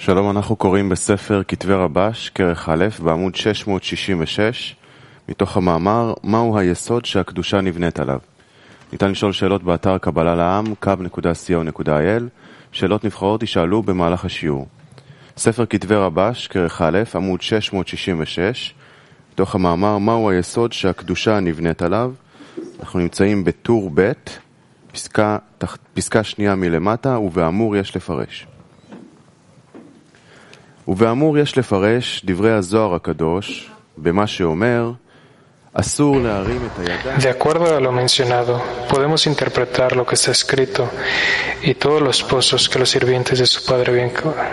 שלום, אנחנו קוראים בספר כתבי רבש, כרך א', בעמוד 666, מתוך המאמר, מהו היסוד שהקדושה נבנית עליו. ניתן לשאול שאלות באתר קבלה לעם, kab.co.il, שאלות נבחרות ישאלו במהלך השיעור. ספר כתבי רבש, כרך א', עמוד 666, מתוך המאמר, מהו היסוד שהקדושה נבנית עליו. אנחנו נמצאים בטור ב', פסקה שנייה מלמטה, ובאמור יש לפרש. ובאמור יש לפרש דברי הזוהר הקדוש במה שאומר אסור להרים את הידיים. De acuerdo a lo mencionado, podemos interpretar lo que está escrito y todos los pozos que los sirvientes de su Padre bien.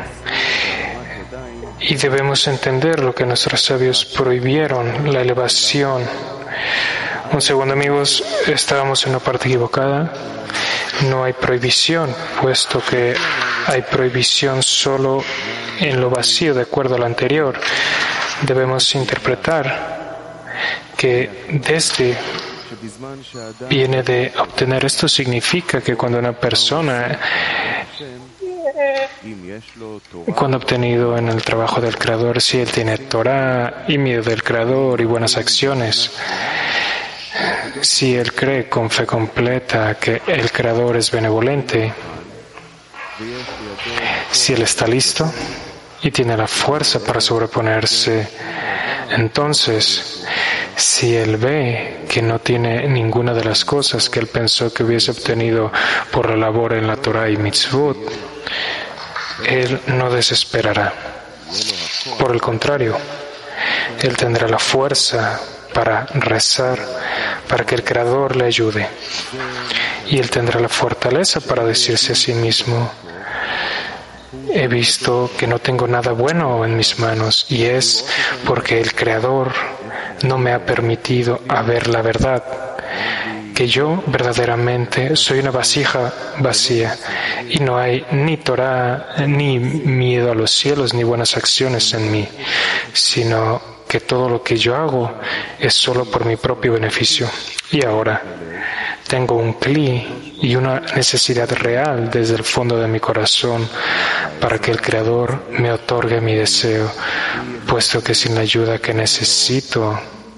Y debemos entender lo que nuestros sabios prohibieron, la elevación. Un segundo, amigos, estábamos en una parte equivocada. No hay prohibición, puesto que hay prohibición solo en lo vacío, de acuerdo a lo anterior. Debemos interpretar que desde viene de obtener. Esto significa que cuando una persona, cuando ha obtenido en el trabajo del Creador, si él tiene Torah y miedo del Creador y buenas acciones, si él cree con fe completa que el Creador es benevolente, si él está listo y tiene la fuerza para sobreponerse, entonces, si él ve que no tiene ninguna de las cosas que él pensó que hubiese obtenido por la labor en la Torah y Mitzvot, él no desesperará. Por el contrario, él tendrá la fuerza para rezar, para que el Creador le ayude. Y él tendrá la fortaleza para decirse a sí mismo: he visto que no tengo nada bueno en mis manos, y es porque el Creador no me ha permitido ver la verdad, que yo verdaderamente soy una vasija vacía y no hay ni Torah, ni miedo a los cielos, ni buenas acciones en mí, sino que todo lo que yo hago es solo por mi propio beneficio. Y ahora tengo un cli y una necesidad real desde el fondo de mi corazón para que el Creador me otorgue mi deseo, puesto que sin la ayuda que necesito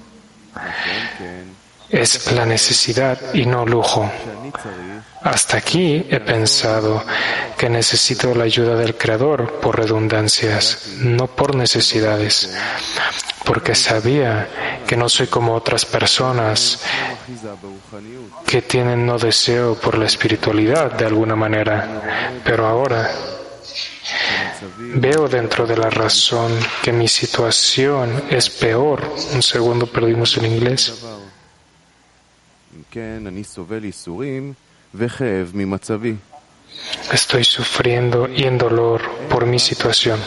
es la necesidad y no lujo. Hasta aquí he pensado que necesito la ayuda del Creador por redundancias, no por necesidades, porque sabía que no soy como otras personas que tienen no deseo por la espiritualidad de alguna manera, pero ahora veo dentro de la razón que mi situación es peor. Un segundo, perdimos el inglés. Estoy sufriendo y en dolor por mi situación.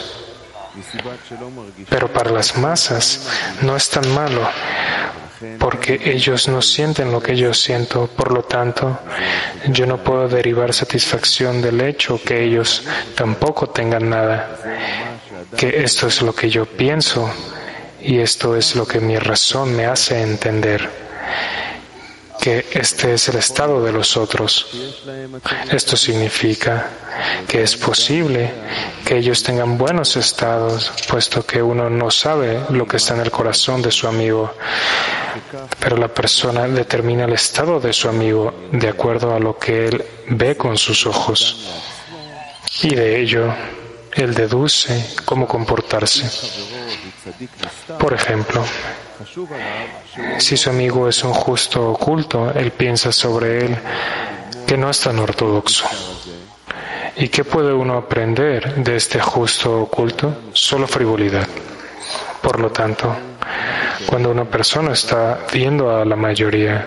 Pero para las masas no es tan malo, porque ellos no sienten lo que yo siento. Por lo tanto, yo no puedo derivar satisfacción del hecho que ellos tampoco tengan nada. Que esto es lo que yo pienso y esto es lo que mi razón me hace entender. Que este es el estado de los otros. Esto significa que es posible que ellos tengan buenos estados, puesto que uno no sabe lo que está en el corazón de su amigo, pero la persona determina el estado de su amigo de acuerdo a lo que él ve con sus ojos, y de ello él deduce cómo comportarse. Por ejemplo, si su amigo es un justo oculto, él piensa sobre él que no es tan ortodoxo. ¿Y qué puede uno aprender de este justo oculto? Solo frivolidad. Por lo tanto, cuando una persona está viendo a la mayoría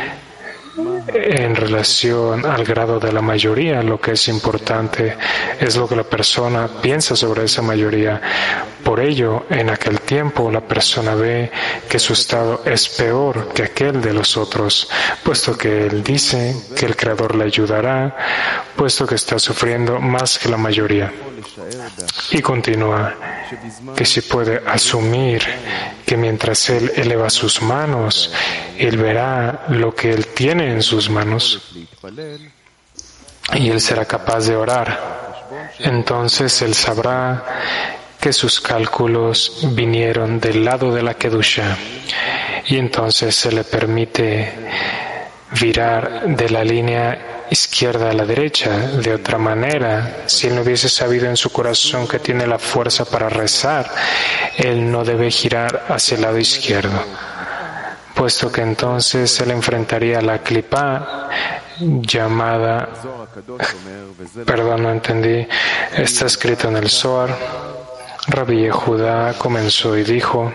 en relación al grado de la mayoría, lo que es importante es lo que la persona piensa sobre esa mayoría. Por ello, en aquel tiempo la persona ve que su estado es peor que aquel de los otros, puesto que él dice que el Creador le ayudará, puesto que está sufriendo más que la mayoría. Y continúa que se puede asumir que mientras él eleva sus manos, él verá lo que él tiene en sus manos y él será capaz de orar. entonces él sabrá que sus cálculos vinieron del lado de la Kedusha, y entonces se le permite virar de la línea izquierda a la derecha. De otra manera, si él no hubiese sabido en su corazón que tiene la fuerza para rezar, él no debe girar hacia el lado izquierdo, puesto que entonces él enfrentaría a la clipá llamada, no entendí, está escrito en el Zohar. Rabbi Yehuda comenzó y dijo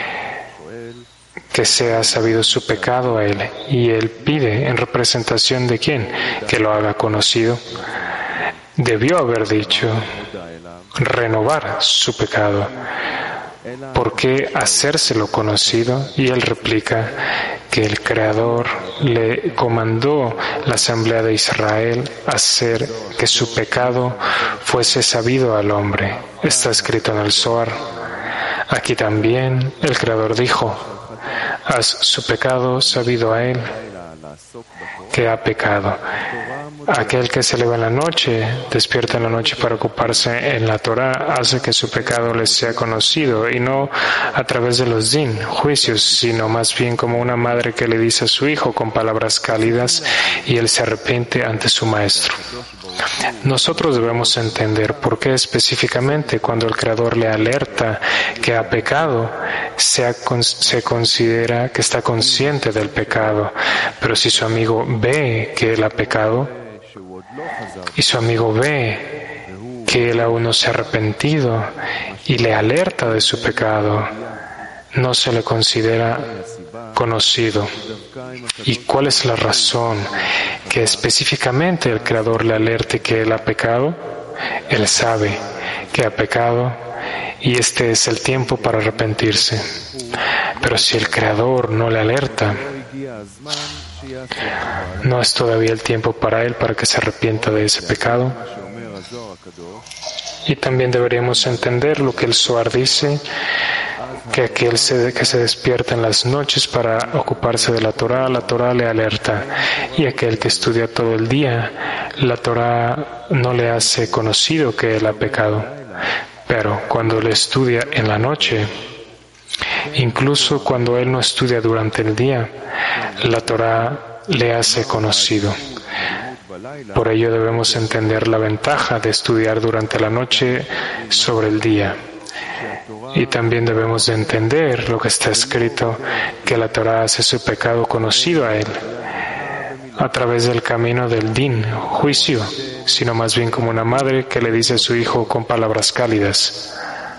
que sea sabido su pecado a él, y él pide en representación de quién, que lo haga conocido. Debió haber dicho renovar su pecado. ¿Por qué hacérselo conocido? Y él replica que el Creador le comandó la Asamblea de Israel a hacer que su pecado fuese sabido al hombre. Está escrito en el Zohar. Aquí también el Creador dijo: haz su pecado sabido a él que ha pecado. Aquel que se eleva en la noche, despierta en la noche para ocuparse en la Torah, hace que su pecado le sea conocido, y no a través de los din, juicios, sino más bien como una madre que le dice a su hijo con palabras cálidas, y él se arrepiente ante su maestro. Nosotros debemos entender por qué específicamente cuando el Creador le alerta que ha pecado, se considera que está consciente del pecado. Pero si su amigo ve que él ha pecado, y su amigo ve que él aún no se ha arrepentido y le alerta de su pecado, no se le considera conocido. ¿Y cuál es la razón que específicamente el Creador le alerte que él ha pecado? Él sabe que ha pecado y este es el tiempo para arrepentirse. Pero si el Creador no le alerta, no es todavía el tiempo para él para que se arrepienta de ese pecado. Y también deberíamos entender lo que el Zohar dice, que aquel que se despierta en las noches para ocuparse de la Torah le alerta. Y aquel que estudia todo el día, la Torah no le hace conocido que él ha pecado. Pero cuando él estudia en la noche, incluso cuando él no estudia durante el día, la Torah le hace conocido. Por ello debemos entender la ventaja de estudiar durante la noche sobre el día. Y también debemos de entender lo que está escrito, que la Torah hace su pecado conocido a él, a través del camino del din, juicio, sino más bien como una madre que le dice a su hijo con palabras cálidas.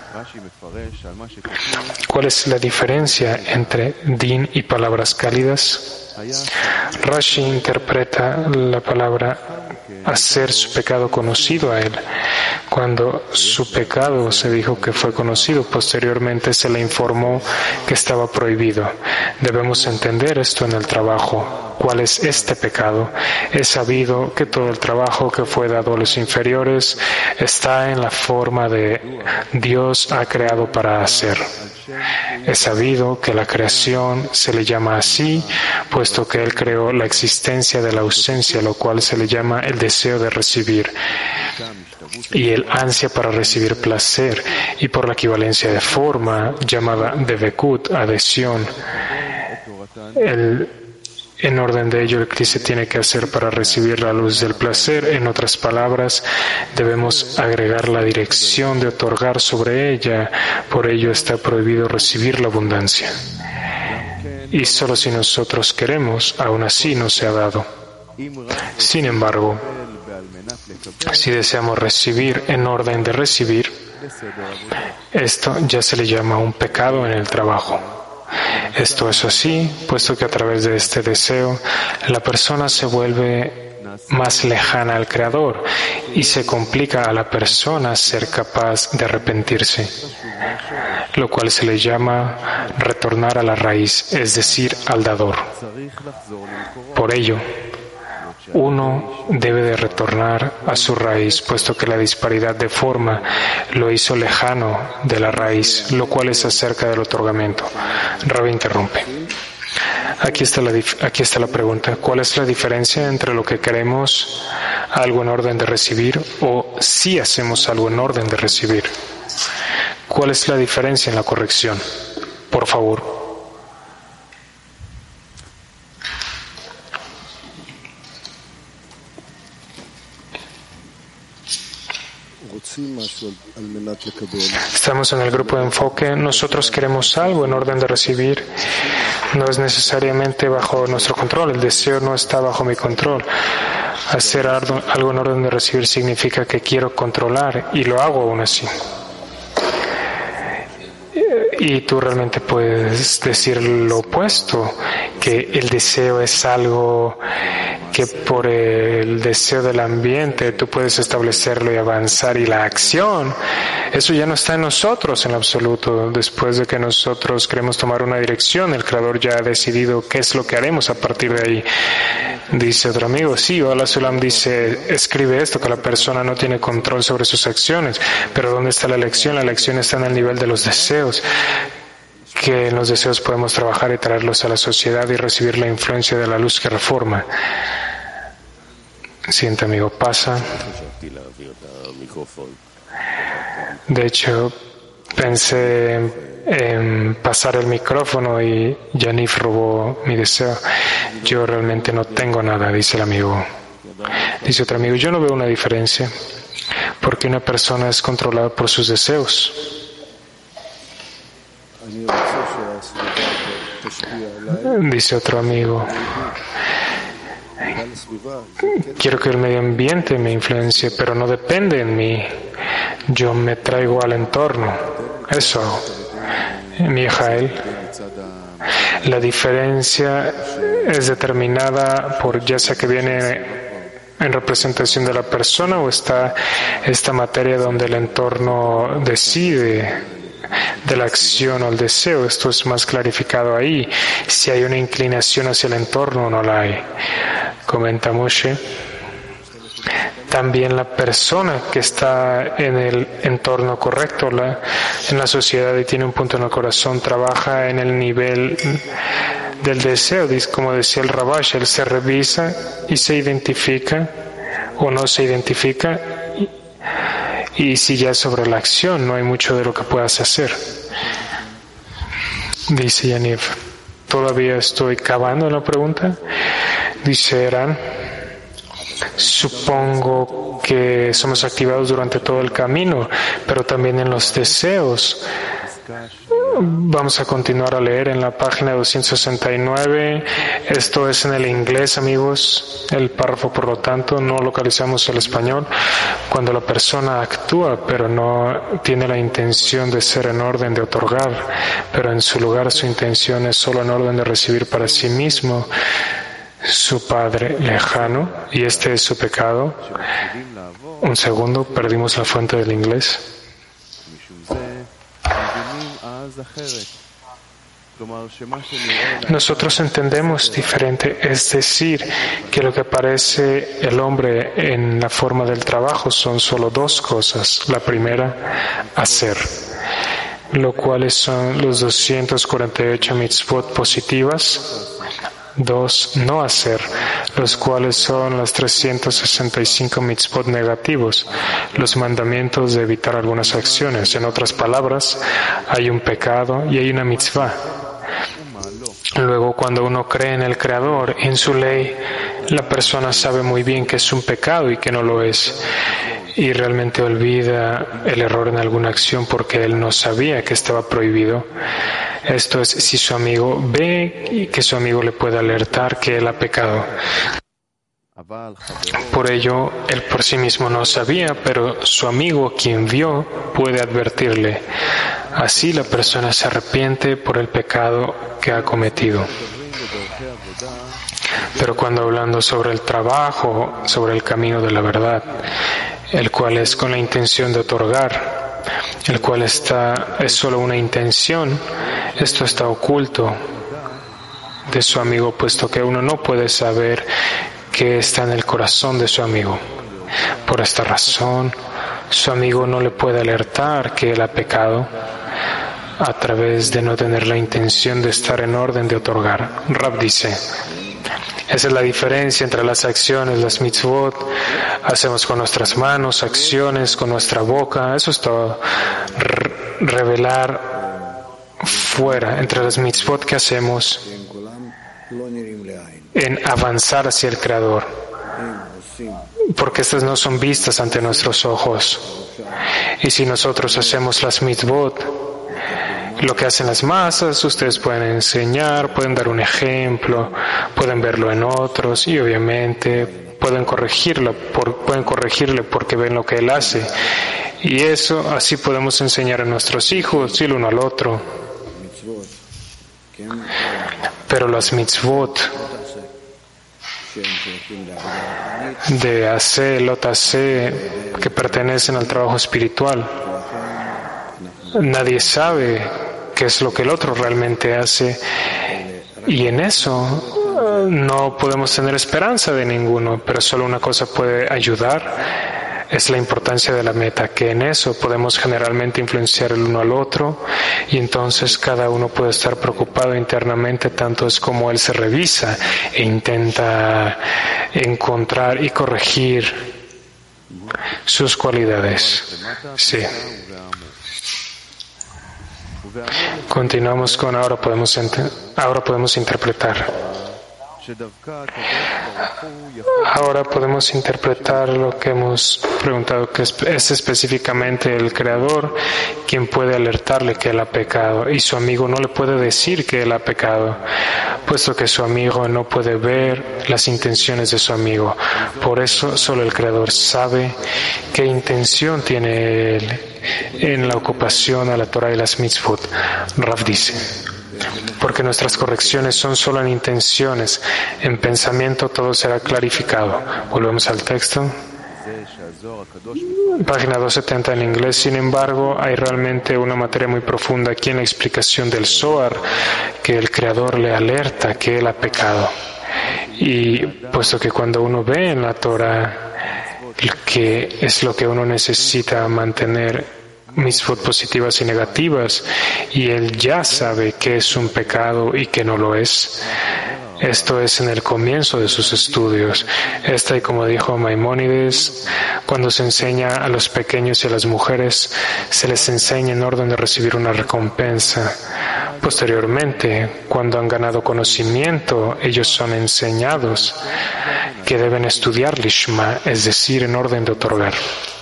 ¿Cuál es la diferencia entre din y palabras cálidas? Rashi interpreta la palabra hacer su pecado conocido a él. Cuando su pecado se dijo que fue conocido, posteriormente se le informó que estaba prohibido. Debemos entender esto en el trabajo. ¿Cuál es este pecado? Es sabido que todo el trabajo que fue dado a los inferiores está en la forma de Dios ha creado para hacer. Es sabido que la creación se le llama así, puesto que Él creó la existencia de la ausencia, lo cual se le llama el deseo de recibir y el ansia para recibir placer, y por la equivalencia de forma llamada devekut, adhesión. En orden de ello, el que se tiene que hacer para recibir la luz del placer. En otras palabras, debemos agregar la dirección de otorgar sobre ella. Por ello está prohibido recibir la abundancia. Y solo si nosotros queremos, aún así no se ha dado. Sin embargo, si deseamos recibir en orden de recibir, esto ya se le llama un pecado en el trabajo. Esto es así, puesto que a través de este deseo la persona se vuelve más lejana al Creador y se complica a la persona ser capaz de arrepentirse, lo cual se le llama retornar a la raíz, es decir, al dador. Por ello, uno debe de retornar a su raíz, puesto que la disparidad de forma lo hizo lejano de la raíz, lo cual es acerca del otorgamiento. Rabbi interrumpe. Aquí está la pregunta. ¿Cuál es la diferencia entre lo que queremos, algo en orden de recibir, o si hacemos algo en orden de recibir? ¿Cuál es la diferencia en la corrección? Por favor. Estamos en el grupo de enfoque. Nosotros queremos algo en orden de recibir. No es necesariamente bajo nuestro control. El deseo no está bajo mi control. Hacer algo en orden de recibir significa que quiero controlar y lo hago aún así. Y tú realmente puedes decir lo opuesto, que el deseo es algo que por el deseo del ambiente tú puedes establecerlo y avanzar, y la acción, eso ya no está en nosotros en absoluto. Después de que nosotros queremos tomar una dirección, el Creador ya ha decidido qué es lo que haremos a partir de ahí. Dice otro amigo, sí, Ola Sulam dice, escribe esto, que la persona no tiene control sobre sus acciones, pero ¿dónde está la elección? La elección está en el nivel de los deseos, que en los deseos podemos trabajar y traerlos a la sociedad y recibir la influencia de la luz que reforma. Siguiente amigo, pasa. De hecho, pensé en pasar el micrófono y Yanif robó mi deseo. Yo realmente no tengo nada, dice el amigo. Dice otro amigo, yo no veo una diferencia, porque una persona es controlada por sus deseos. Dice otro amigo, quiero que el medio ambiente me influencie, pero no depende en mí. Yo me traigo al entorno. Eso hago. Mijael, la diferencia es determinada por ya sea que viene en representación de la persona o está esta materia donde el entorno decide de la acción o el deseo. Esto es más clarificado ahí, si hay una inclinación hacia el entorno o no la hay. Comenta Moshe, también la persona que está en el entorno correcto, en la sociedad, y tiene un punto en el corazón, trabaja en el nivel del deseo. Como decía el Rabash, él se revisa y se identifica o no se identifica, y si ya es sobre la acción, no hay mucho de lo que puedas hacer. Dice Yaniv, todavía estoy cavando en la pregunta. Dice Eran, supongo que somos activados durante todo el camino, pero también en los deseos. Vamos a continuar a leer en la página 269. Esto es en el inglés, amigos, el párrafo, por lo tanto, no localizamos el español. Cuando la persona actúa, pero no tiene la intención de ser en orden de otorgar, pero en su lugar su intención es solo en orden de recibir para sí mismo, su padre lejano, y este es su pecado. Un segundo, perdimos la fuente del inglés. Nosotros entendemos diferente, es decir, que lo que aparece el hombre en la forma del trabajo son solo dos cosas. La primera, hacer, lo cual son los 248 mitzvot positivas. 2, no hacer, los cuales son los 365 mitzvot negativos, los mandamientos de evitar algunas acciones. En otras palabras, hay un pecado y hay una mitzvah. Luego, cuando uno cree en el Creador, en su ley, la persona sabe muy bien que es un pecado y que no lo es, y realmente olvida el error en alguna acción porque él no sabía que estaba prohibido. Esto es si su amigo ve y que su amigo le puede alertar que él ha pecado. Por ello, él por sí mismo no sabía, pero su amigo, quien vio, puede advertirle. Así la persona se arrepiente por el pecado que ha cometido. Pero cuando hablando sobre el trabajo, sobre el camino de la verdad, el cual es con la intención de otorgar, el cual es solo una intención, esto está oculto de su amigo, puesto que uno no puede saber qué está en el corazón de su amigo. Por esta razón, su amigo no le puede alertar que él ha pecado, a través de no tener la intención de estar en orden de otorgar. Rab dice, esa es la diferencia entre las acciones, las mitzvot. Hacemos con nuestras manos, acciones con nuestra boca, eso es todo. Revelar fuera, entre las mitzvot que hacemos en avanzar hacia el Creador, porque estas no son vistas ante nuestros ojos. Y si nosotros hacemos las mitzvot, lo que hacen las masas, ustedes pueden enseñar, pueden dar un ejemplo, pueden verlo en otros y obviamente pueden corregirle porque ven lo que él hace. Y eso, así podemos enseñar a nuestros hijos y el uno al otro. Pero las mitzvot de hacer, lotase, que pertenecen al trabajo espiritual, nadie sabe qué es lo que el otro realmente hace, y en eso no podemos tener esperanza de ninguno, pero solo una cosa puede ayudar, es la importancia de la meta, que en eso podemos generalmente influenciar el uno al otro, y entonces cada uno puede estar preocupado internamente, tanto es como él se revisa e intenta encontrar y corregir sus cualidades. Sí. Continuamos con ahora podemos interpretar. Ahora podemos interpretar lo que hemos preguntado, que es específicamente el Creador quien puede alertarle que él ha pecado, y su amigo no le puede decir que él ha pecado, puesto que su amigo no puede ver las intenciones de su amigo. Por eso solo el Creador sabe qué intención tiene él en la ocupación a la Torah y las mitzvot. Rav dice, porque nuestras correcciones son solo en intenciones, en pensamiento todo será clarificado. Volvemos al texto. Página 270 en inglés. Sin embargo, hay realmente una materia muy profunda aquí en la explicación del Zohar, que el Creador le alerta que él ha pecado. Y puesto que cuando uno ve en la Torah que es lo que uno necesita mantener, mitzvot positivas y negativas, y él ya sabe que es un pecado y que no lo es. Esto es en el comienzo de sus estudios. Y como dijo Maimónides, cuando se enseña a los pequeños y a las mujeres, se les enseña en orden de recibir una recompensa. Posteriormente, cuando han ganado conocimiento, ellos son enseñados que deben estudiar Lishma, es decir, en orden de otorgar.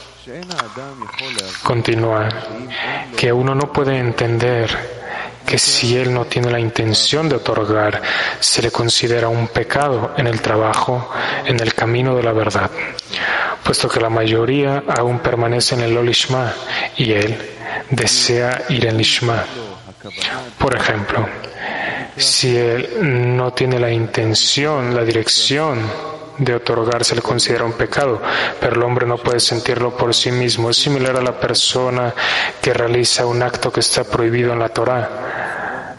Continúa, que uno no puede entender que si él no tiene la intención de otorgar, se le considera un pecado en el trabajo, en el camino de la verdad, puesto que la mayoría aún permanece en el Lo Lishma y él desea ir en Lishma. Por ejemplo, si él no tiene la intención, la dirección de otorgar, se le considera un pecado, pero el hombre no puede sentirlo por sí mismo. Es similar a la persona que realiza un acto que está prohibido en la Torah,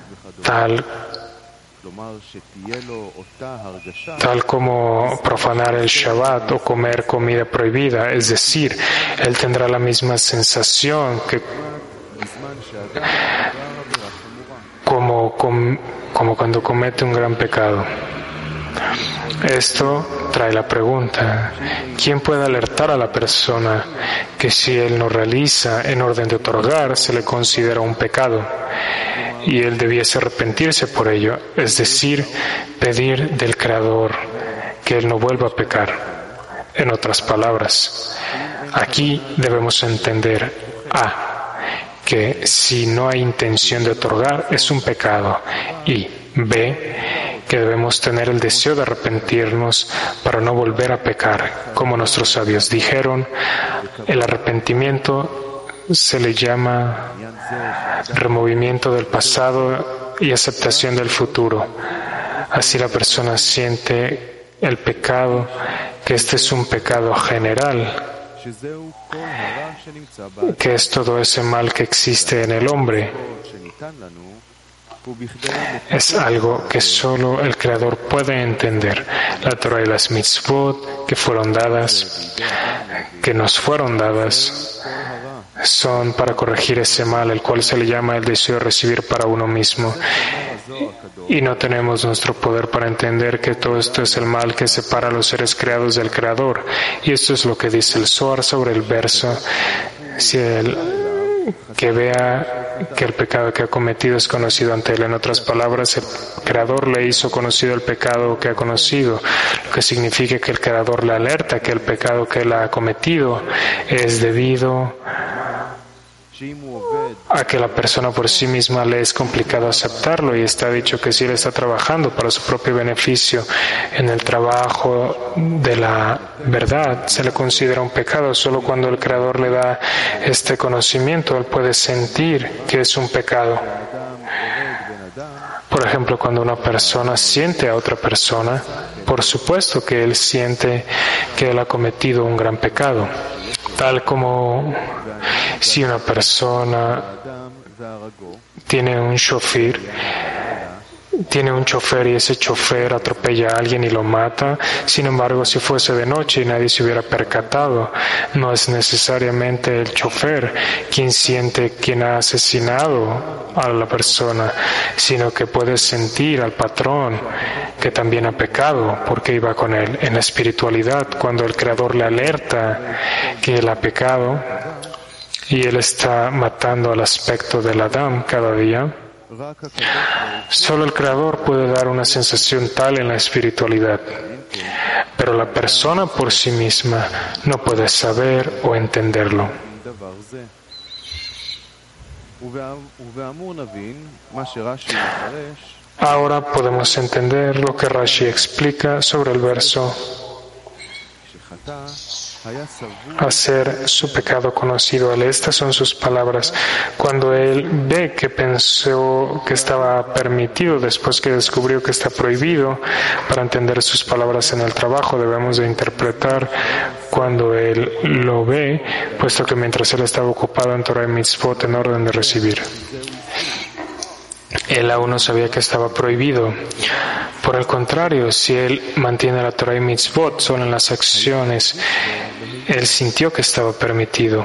tal como profanar el Shabbat o comer comida prohibida. Es decir, él tendrá la misma sensación que como cuando comete un gran pecado. Esto trae la pregunta, ¿quién puede alertar a la persona que si él no realiza en orden de otorgar, se le considera un pecado y él debiese arrepentirse por ello? Es decir, pedir del Creador que él no vuelva a pecar. En otras palabras, aquí debemos entender que si no hay intención de otorgar es un pecado, y B, que debemos tener el deseo de arrepentirnos para no volver a pecar. Como nuestros sabios dijeron, el arrepentimiento se le llama removimiento del pasado y aceptación del futuro. Así la persona siente el pecado, que este es un pecado general, que es todo ese mal que existe en el hombre. Es algo que solo el Creador puede entender. La Torah y las mitzvot que nos fueron dadas, son para corregir ese mal, el cual se le llama el deseo de recibir para uno mismo. Y no tenemos nuestro poder para entender que todo esto es el mal que separa a los seres creados del Creador. Y esto es lo que dice el Zohar sobre el verso. Si que vea que el pecado que ha cometido es conocido ante él. En otras palabras, el Creador le hizo conocido el pecado que ha conocido, lo que significa que el Creador le alerta que el pecado que él ha cometido es debido a que la persona por sí misma le es complicado aceptarlo, y está dicho que si él está trabajando para su propio beneficio en el trabajo de la verdad, se le considera un pecado. Solo cuando el Creador le da este conocimiento, él puede sentir que es un pecado. Por ejemplo, cuando una persona siente a otra persona, por supuesto que él siente que él ha cometido un gran pecado. Tal como si una persona tiene un chofer y ese chofer atropella a alguien y lo mata. Sin embargo, si fuese de noche y nadie se hubiera percatado, no es necesariamente el chofer quien ha asesinado a la persona, sino que puede sentir al patrón que también ha pecado porque iba con él. En la espiritualidad, cuando el Creador le alerta que él ha pecado y él está matando al aspecto del Adam cada día, solo el Creador puede dar una sensación tal en la espiritualidad, pero la persona por sí misma no puede saber o entenderlo. Ahora podemos entender lo que Rashi explica sobre el verso: hacer su pecado conocido. Estas son sus palabras. Cuando él ve que pensó que estaba permitido después que descubrió que está prohibido, para entender sus palabras en el trabajo debemos de interpretar cuando él lo ve, puesto que mientras él estaba ocupado en Torah y Mitzvot en orden de recibir, él aún no sabía que estaba prohibido. Por el contrario, si él mantiene la Torah y Mitzvot solo en las acciones, él sintió que estaba permitido.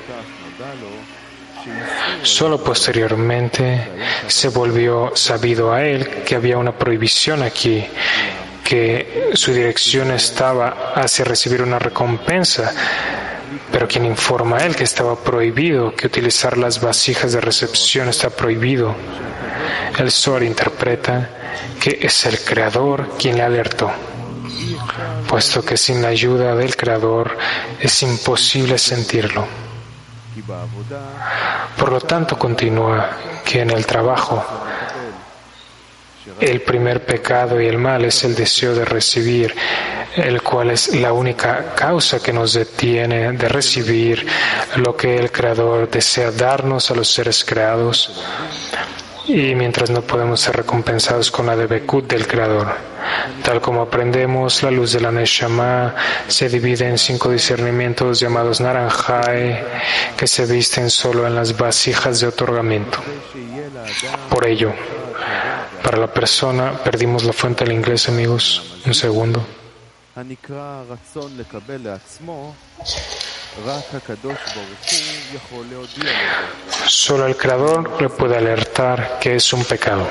Solo posteriormente se volvió sabido a él que había una prohibición aquí, que su dirección estaba hacia recibir una recompensa. Pero quien informa a él que estaba prohibido, que utilizar las vasijas de recepción está prohibido, el Zohar interpreta que es el Creador quien le alertó, puesto que sin la ayuda del Creador es imposible sentirlo. Por lo tanto, continúa que en el trabajo el primer pecado y el mal es el deseo de recibir, el cual es la única causa que nos detiene de recibir lo que el Creador desea darnos a los seres creados. Y mientras no podemos ser recompensados con la debekut del Creador, tal como aprendemos, la luz de la Neshama se divide en 5 discernimientos llamados Naranjai, que se visten solo en las vasijas de otorgamiento. Por ello, para la persona, perdimos la fuente del inglés, amigos, un segundo. Solo el Creador le puede alertar que es un pecado.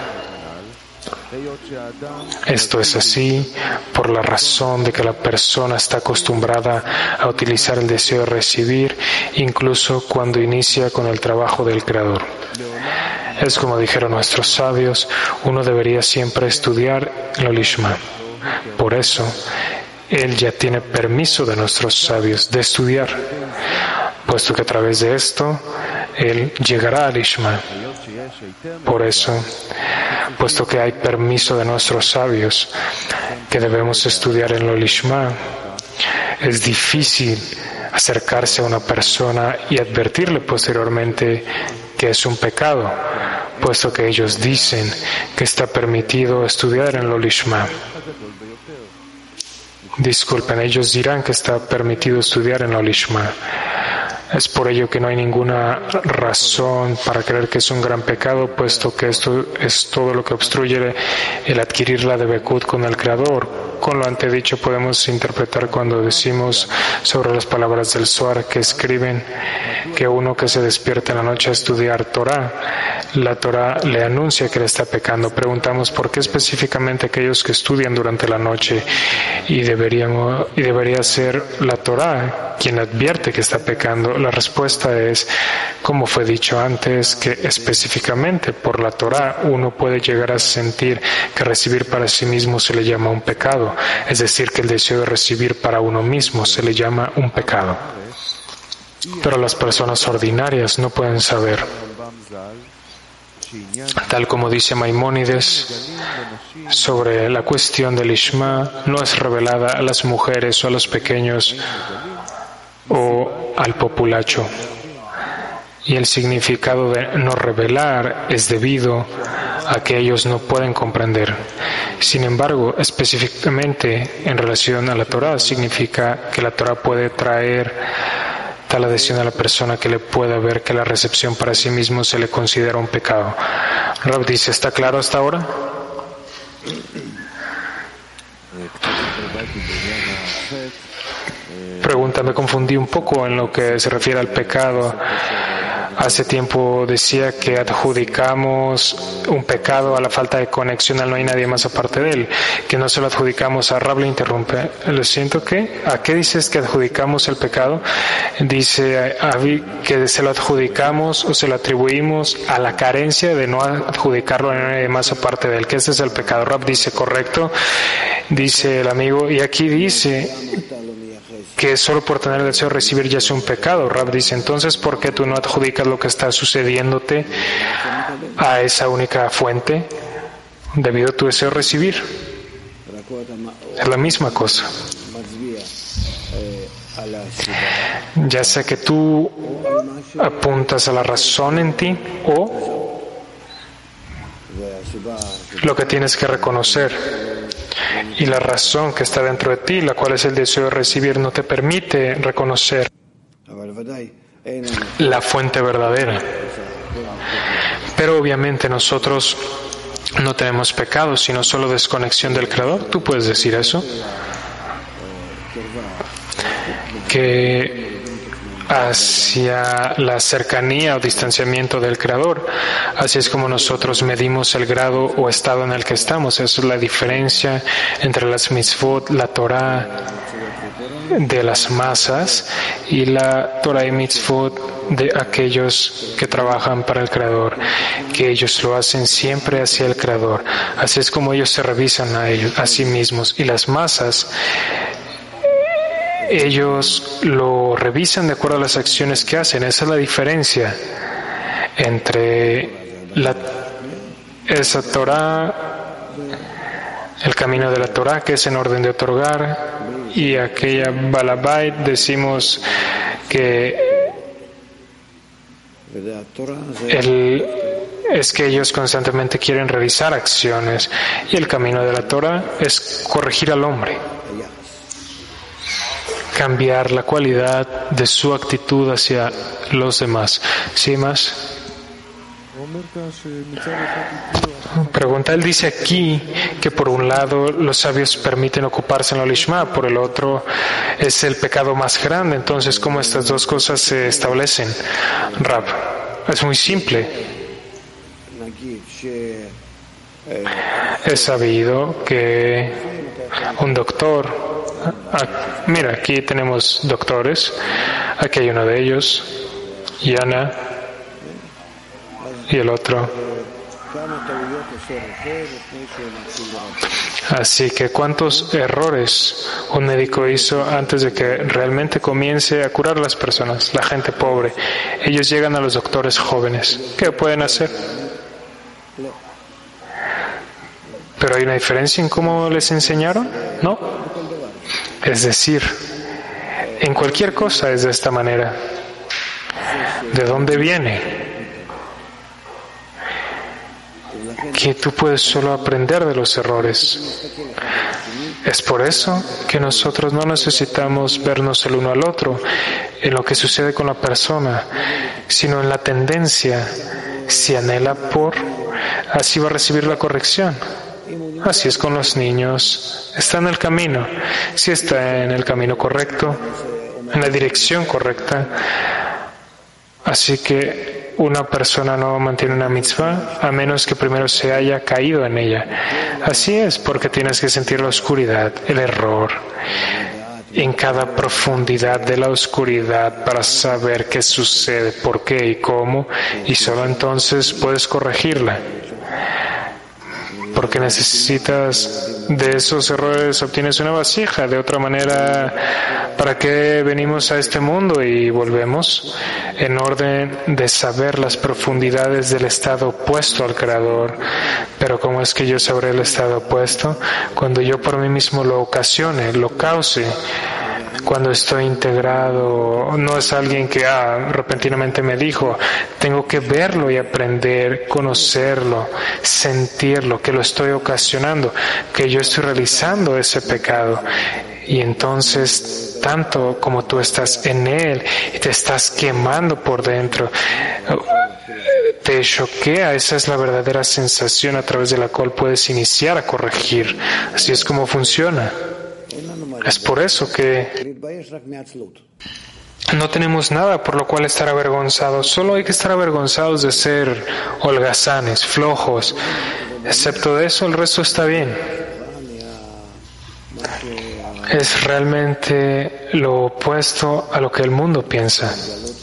Esto es así por la razón de que la persona está acostumbrada a utilizar el deseo de recibir, incluso cuando inicia con el trabajo del Creador. Es como dijeron nuestros sabios, uno debería siempre estudiar lo lishma. Por eso, él ya tiene permiso de nuestros sabios de estudiar, puesto que a través de esto, él llegará al lishma. Por eso, puesto que hay permiso de nuestros sabios que debemos estudiar en lo lishma, es difícil acercarse a una persona y advertirle posteriormente que es un pecado, puesto que ellos dicen que está permitido estudiar en lo lishma. Disculpen, ellos dirán que está permitido estudiar en lo lishma. Es por ello que no hay ninguna razón para creer que es un gran pecado, puesto que esto es todo lo que obstruye el adquirir la debekut con el Creador. Con lo antedicho podemos interpretar cuando decimos sobre las palabras del Zohar que escriben que uno que se despierta en la noche a estudiar Torah, la Torah le anuncia que le está pecando. Preguntamos por qué específicamente aquellos que estudian durante la noche y debería ser la Torah quien advierte que está pecando. La respuesta es, como fue dicho antes, que específicamente por la Torah uno puede llegar a sentir que recibir para sí mismo se le llama un pecado, es decir, que el deseo de recibir para uno mismo se le llama un pecado. Pero las personas ordinarias no pueden saber. Tal como dice Maimónides, sobre la cuestión del Ishma no es revelada a las mujeres o a los pequeños o al populacho. Y el significado de no revelar es debido a que ellos no pueden comprender. Sin embargo, específicamente en relación a la Torah, significa que la Torah puede traer tal adhesión a la persona que le pueda ver que la recepción para sí mismo se le considera un pecado. Rab dice, ¿está claro hasta ahora? Pregunta, me confundí un poco en lo que se refiere al pecado. Hace tiempo decía que adjudicamos un pecado a la falta de conexión al no hay nadie más aparte de él, que no se lo adjudicamos a Rab, le interrumpe. Lo siento, ¿qué? ¿A qué dices que adjudicamos el pecado? Dice que se lo adjudicamos o se lo atribuimos a la carencia de no adjudicarlo a nadie más aparte de él, que ese es el pecado. Rab dice, correcto, dice el amigo, y aquí dice que solo por tener el deseo de recibir ya es un pecado. Rab dice, entonces, ¿por qué tú no adjudicas lo que está sucediéndote a esa única fuente debido a tu deseo de recibir? Es la misma cosa. Ya sea que tú apuntas a la razón en ti o lo que tienes que reconocer. Y la razón que está dentro de ti, la cual es el deseo de recibir, no te permite reconocer la fuente verdadera. Pero obviamente nosotros no tenemos pecado, sino solo desconexión del Creador. ¿Tú puedes decir eso? Que hacia la cercanía o distanciamiento del Creador. Así es como nosotros medimos el grado o estado en el que estamos. Esa es la diferencia entre las mitzvot, la Torah de las masas y la Torah y mitzvot de aquellos que trabajan para el Creador, que ellos lo hacen siempre hacia el Creador. Así es como ellos se revisan a sí mismos. Y las masas, ellos lo revisan de acuerdo a las acciones que hacen. Esa es la diferencia entre esa Torah, el camino de la Torah, que es en orden de otorgar, y aquella Balabait. Decimos que es que ellos constantemente quieren realizar acciones, y el camino de la Torah es corregir al hombre, cambiar la cualidad de su actitud hacia los demás. ¿Sí más? Pregunta, él dice aquí que por un lado los sabios permiten ocuparse en lo lishma, por el otro es el pecado más grande. Entonces, ¿cómo estas dos cosas se establecen? Rab, es muy simple. Es sabido que un doctor, mira, aquí tenemos doctores, aquí hay uno de ellos, Yana, y el otro. Así que ¿cuántos errores un médico hizo antes de que realmente comience a curar a las personas? La gente pobre. Ellos llegan a los doctores jóvenes. ¿Qué pueden hacer? ¿Pero hay una diferencia en cómo les enseñaron? No. Es decir, en cualquier cosa es de esta manera. ¿De dónde viene? Que tú puedes solo aprender de los errores. Es por eso que nosotros no necesitamos vernos el uno al otro en lo que sucede con la persona, sino en la tendencia. Si anhela por, así va a recibir la corrección. Así es con los niños. Está en el camino. Si está en el camino correcto, en la dirección correcta. Así que una persona no mantiene una mitzvah a menos que primero se haya caído en ella. Así es, porque tienes que sentir la oscuridad, el error, en cada profundidad de la oscuridad para saber qué sucede, por qué y cómo, y solo entonces puedes corregirla. Porque necesitas de esos errores, obtienes una vasija. De otra manera, ¿para qué venimos a este mundo y volvemos? En orden de saber las profundidades del estado opuesto al Creador. Pero ¿cómo es que yo sabré el estado opuesto? Cuando yo por mí mismo lo ocasione, lo cause. Cuando estoy integrado, no es alguien que repentinamente me dijo, tengo que verlo y aprender, conocerlo, sentirlo, que lo estoy ocasionando, que yo estoy realizando ese pecado. Y entonces, tanto como tú estás en él y te estás quemando por dentro, te choquea, esa es la verdadera sensación a través de la cual puedes iniciar a corregir. Así es como funciona. Es por eso que no tenemos nada por lo cual estar avergonzados. Solo hay que estar avergonzados de ser holgazanes, flojos. Excepto de eso, el resto está bien. Es realmente lo opuesto a lo que el mundo piensa.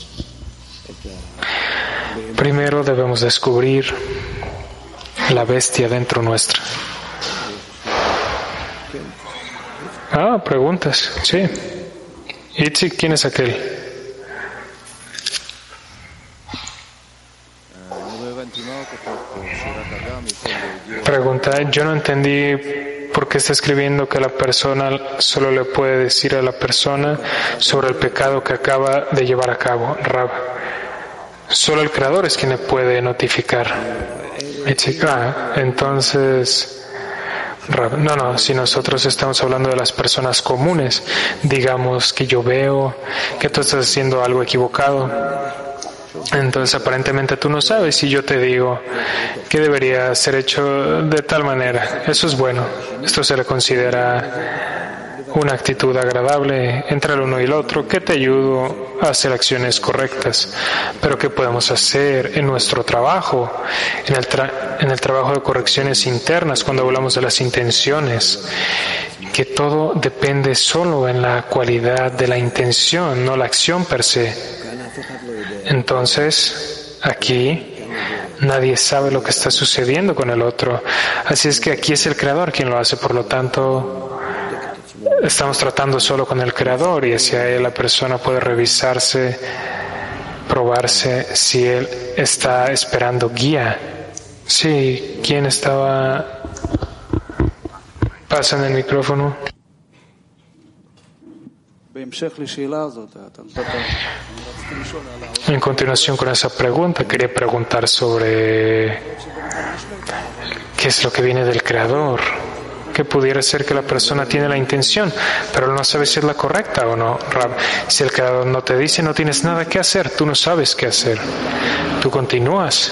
Primero debemos descubrir la bestia dentro nuestra. Preguntas. Sí. Itzik, ¿quién es aquel? Pregunta, yo no entendí por qué está escribiendo que la persona solo le puede decir a la persona sobre el pecado que acaba de llevar a cabo. Rab, solo el Creador es quien le puede notificar. Itzik, entonces... No, si nosotros estamos hablando de las personas comunes, digamos que yo veo que tú estás haciendo algo equivocado, entonces aparentemente tú no sabes y yo te digo que debería ser hecho de tal manera. Eso es bueno, esto se le considera una actitud agradable entre el uno y el otro, que te ayudo a hacer acciones correctas. Pero ¿qué podemos hacer en nuestro trabajo? En el trabajo de correcciones internas, cuando hablamos de las intenciones, que todo depende solo en la cualidad de la intención, no la acción per se. Entonces, aquí nadie sabe lo que está sucediendo con el otro. Así es que aquí es el Creador quien lo hace, por lo tanto... Estamos tratando solo con el Creador y hacia Él la persona puede revisarse, probarse si Él está esperando guía. Sí, ¿quién estaba? Pasan el micrófono. En continuación con esa pregunta, quería preguntar sobre qué es lo que viene del Creador. Que pudiera ser que la persona tiene la intención, pero no sabe si es la correcta o no. Rab, si el Creador no te dice, no tienes nada que hacer, tú no sabes qué hacer. Tú continúas.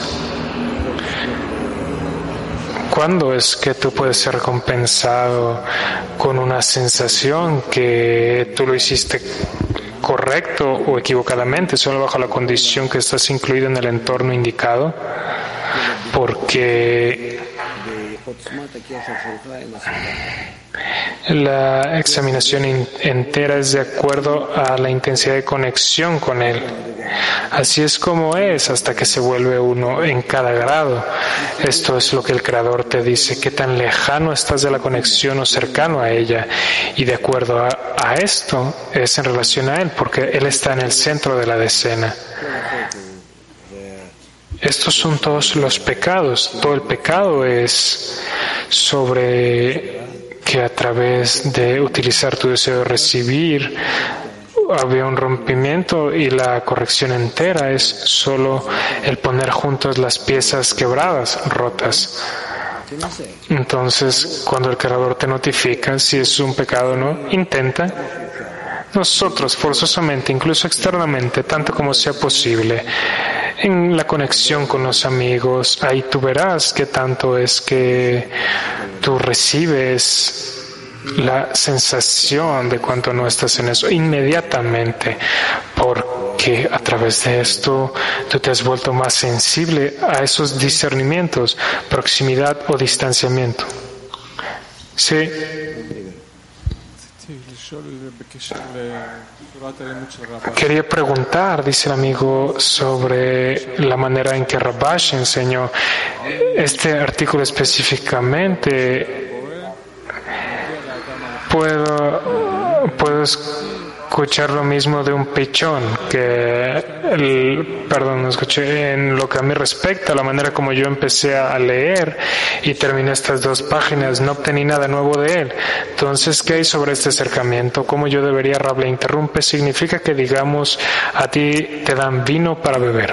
¿Cuándo es que tú puedes ser recompensado con una sensación que tú lo hiciste correcto o equivocadamente, solo bajo la condición que estás incluido en el entorno indicado? Porque la examinación entera es de acuerdo a la intensidad de conexión con Él. Así es como es hasta que se vuelve uno en cada grado. Esto es lo que el Creador te dice, qué tan lejano estás de la conexión o cercano a ella. Y de acuerdo a esto es en relación a Él, porque Él está en el centro de la decena. Estos son todos los pecados. Todo el pecado es sobre que a través de utilizar tu deseo de recibir había un rompimiento y la corrección entera es solo el poner juntos las piezas quebradas, rotas. Entonces, cuando el Creador te notifica si es un pecado o no, intenta. Nosotros, forzosamente, incluso externamente, tanto como sea posible, en la conexión con los amigos, ahí tú verás qué tanto es que tú recibes la sensación de cuánto no estás en eso inmediatamente, porque a través de esto tú te has vuelto más sensible a esos discernimientos, proximidad o distanciamiento. Sí. Quería preguntar, dice el amigo, sobre la manera en que Rabash enseñó este artículo específicamente. Puedo escuchar lo mismo de un pichón no escuché. En lo que a mí respecta, la manera como yo empecé a leer y terminé estas 2 páginas, no obtení nada nuevo de él. Entonces, ¿qué hay sobre este acercamiento? ¿Cómo yo debería? Rab le interrumpe. Significa que, digamos, a ti te dan vino para beber.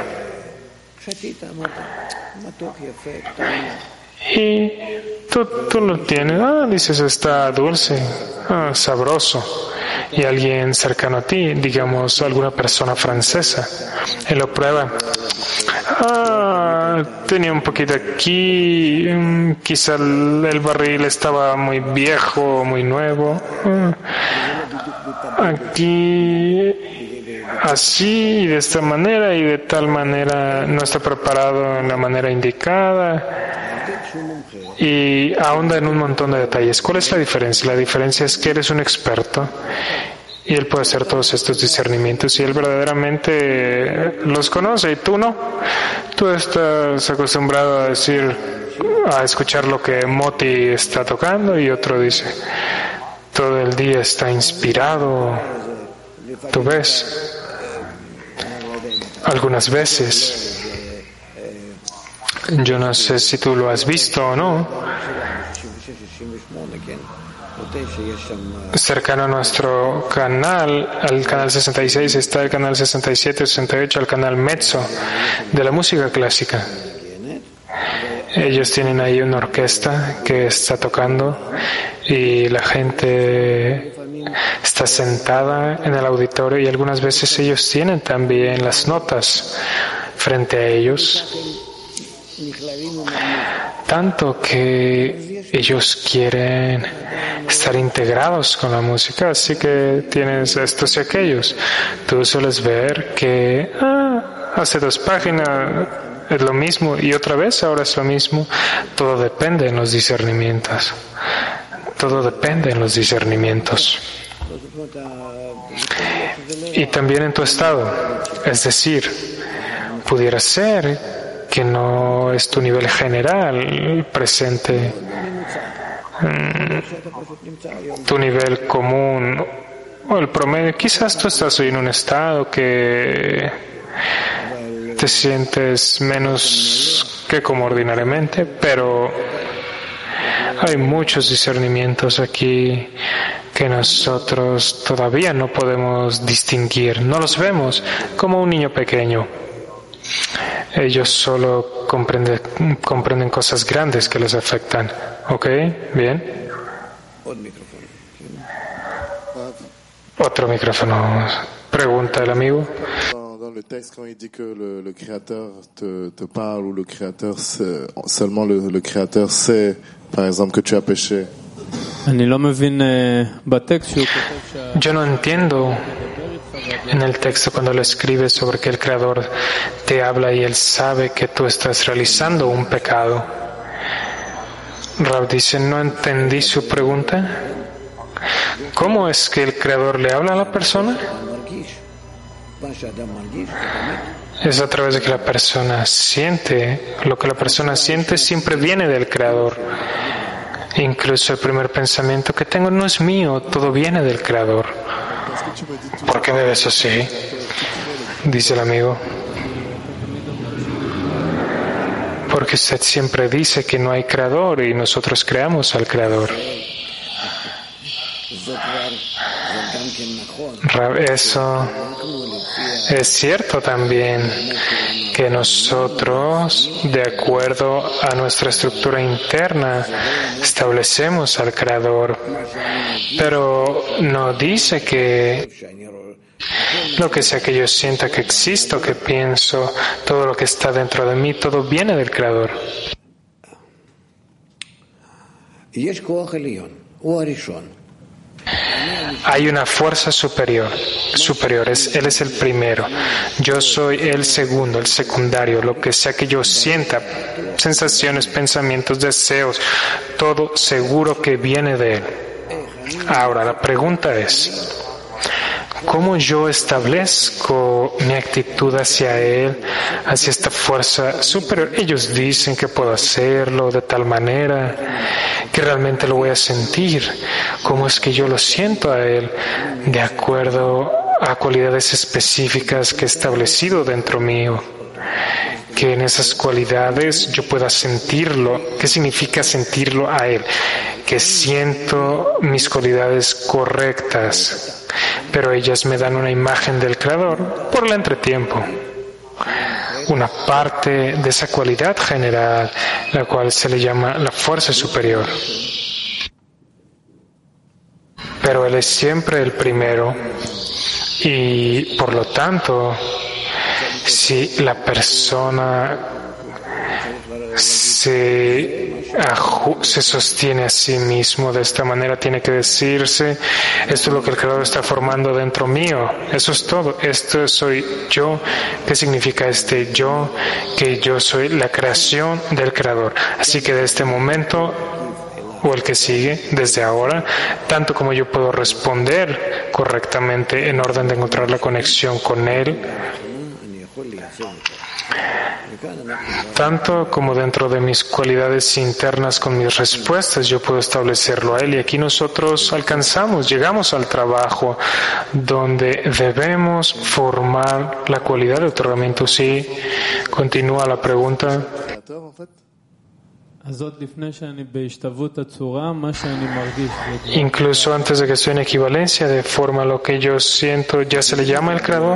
Y tú lo tienes, dices, está dulce, sabroso. Y alguien cercano a ti, digamos, alguna persona francesa, él lo prueba. Tenía un poquito aquí, quizá el barril estaba muy viejo, muy nuevo. Aquí, así, de esta manera y de tal manera, no está preparado en la manera indicada. Y ahonda en un montón de detalles. ¿Cuál es la diferencia? La diferencia es que eres un experto y él puede hacer todos estos discernimientos y él verdaderamente los conoce y tú no. Tú estás acostumbrado a escuchar lo que Moti está tocando y otro dice, todo el día está inspirado. Tú ves, algunas veces, yo no sé si tú lo has visto o no, cercano a nuestro canal, al canal 66, está el canal 67, 68, el canal Mezzo de la música clásica. Ellos tienen ahí una orquesta que está tocando y la gente está sentada en el auditorio y algunas veces ellos tienen también las notas frente a ellos. Tanto que ellos quieren estar integrados con la música, así que tienes estos y aquellos. Tú sueles ver que hace 2 páginas es lo mismo y otra vez ahora es lo mismo. Todo depende en los discernimientos. Todo depende en los discernimientos. Y también en tu estado. Es decir, pudiera ser que no es tu nivel general presente, tu nivel común o el promedio. Quizás tú estás hoy en un estado que te sientes menos que como ordinariamente, pero hay muchos discernimientos aquí que nosotros todavía no podemos distinguir, no los vemos como un niño pequeño. Ellos solo comprenden cosas grandes que les afectan. ¿Ok? Bien. Otro micrófono. Pregunta el amigo. Dans le texte, quand il dit que le créateur te parle, ou le créateur seulement le créateur sait, par exemple, que tu as péché. Yo no entiendo en el texto cuando lo escribe sobre que el Creador te habla y Él sabe que tú estás realizando un pecado. Rab dice, no entendí su pregunta. ¿Cómo es que el Creador le habla a la persona? Es a través de que la persona siente. Lo que la persona siente siempre viene del Creador. Incluso el primer pensamiento que tengo no es mío, todo viene del Creador. ¿Por qué me ves así? Dice el amigo. Porque usted siempre dice que no hay Creador y nosotros creamos al Creador. Eso Es cierto también que nosotros, de acuerdo a nuestra estructura interna, establecemos al Creador, pero no dice que lo que sea que yo sienta que existo, que pienso, todo lo que está dentro de mí, todo viene del Creador. Hay una fuerza superior, Él es el primero. Yo soy el segundo, el secundario, lo que sea que yo sienta, sensaciones, pensamientos, deseos, todo seguro que viene de Él. Ahora, la pregunta es, ¿cómo yo establezco mi actitud hacia Él, hacia esta fuerza superior? Ellos dicen que puedo hacerlo de tal manera que realmente lo voy a sentir. ¿Cómo es que yo lo siento a Él? De acuerdo a cualidades específicas que he establecido dentro mío. Que en esas cualidades yo pueda sentirlo. ¿Qué significa sentirlo a Él? Que siento mis cualidades correctas, pero ellas me dan una imagen del Creador por el entretiempo. Una parte de esa cualidad general, la cual se le llama la fuerza superior. Pero Él es siempre el primero y, por lo tanto, si la persona se sostiene a sí mismo de esta manera, tiene que decirse, esto es lo que el Creador está formando dentro mío, eso es todo, esto soy yo. ¿Qué significa este yo? Que yo soy la creación del Creador. Así que de este momento, o el que sigue, desde ahora, tanto como yo puedo responder correctamente en orden de encontrar la conexión con Él, tanto como dentro de mis cualidades internas con mis respuestas, yo puedo establecerlo a Él. Y aquí nosotros llegamos al trabajo donde debemos formar la cualidad de otorgamiento. Sí, continúa la pregunta. Incluso antes de que esté en equivalencia, de forma a lo que yo siento, ¿ya se le llama el Creador?